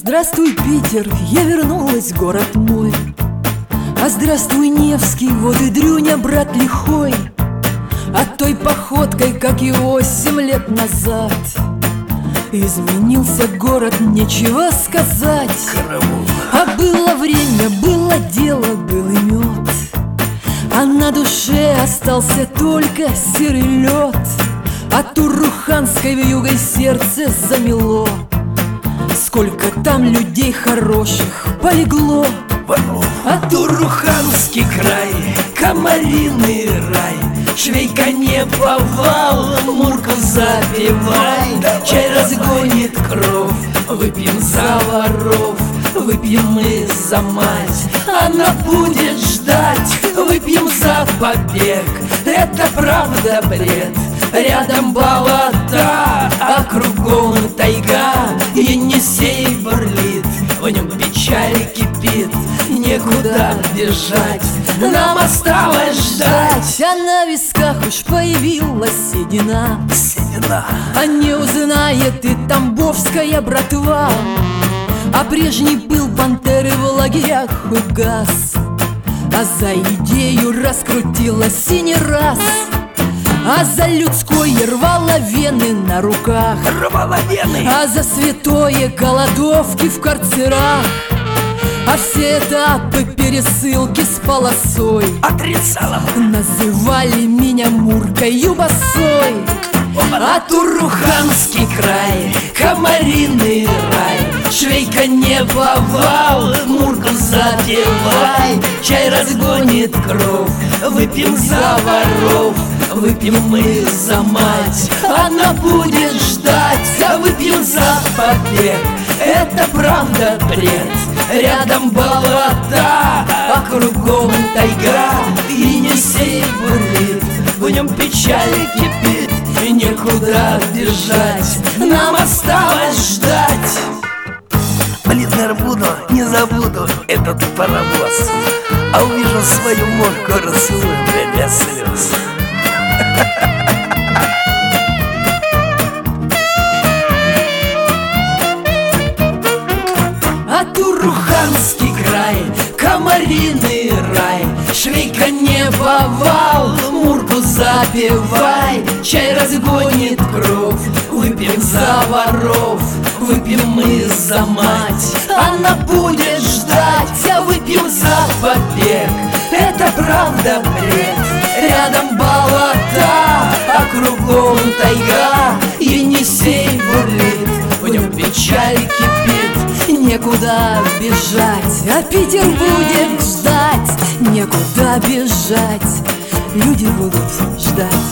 Здравствуй, Питер, я вернулась в город мой. А здравствуй, Невский, вот и Дрюня, брат лихой. А той походкой, как и 8 лет назад, изменился город, нечего сказать. А было время, было дело, был и мед, а на душе остался только серый лед. А Туруханской вьюгой сердце замело. Сколько там людей хороших полегло. А Туруханский край, комариный рай. Швейка не повал, Мурку запивай. Чай разгонит кровь, выпьем за воров. Выпьем мы за мать, она будет ждать. Выпьем за побег, это правда бред. Рядом болота, а кругом тайга. Енисей бурлит, в нем печаль кипит. Некуда бежать, нам осталось ждать. А на висках уж появилась седина. А не узнает и тамбовская братва. А прежний пыл пантеры в лагерях угас. А за идею раскрутилась и не раз. А за людской рвала вены на руках. А за святое голодовки в карцерах. А все этапы пересылки с полосой отрицала. Называли меня Муркою босой. А Туруханский край, комариный рай. Швейка не повал, Мурку запивай. Чай разгонит кровь, выпьем за воров. Выпьем мы за мать, она будет ждать. А выпьем за побег, это правда бред. Рядом болота, а кругом тайга. Енисей бурлит, в нем печаль кипит. Некуда бежать, нам осталось ждать. Блин, наверное, буду, не забуду этот паровоз. А увижу свою Мурку, расцелую, блядь, без слез. А Туруханский край, комариный рай. Швейка не повал, Мурку запивай. Чай разгонит кровь, выпьем за воров. Выпьем мы за мать, она будет ждать. А выпьем за побег, это правда бред. Рядом болота, а кругом тайга. Енисей бурлит, в нем печаль кипит. Некуда бежать, а Питер будет ждать. Некуда бежать, люди будут ждать.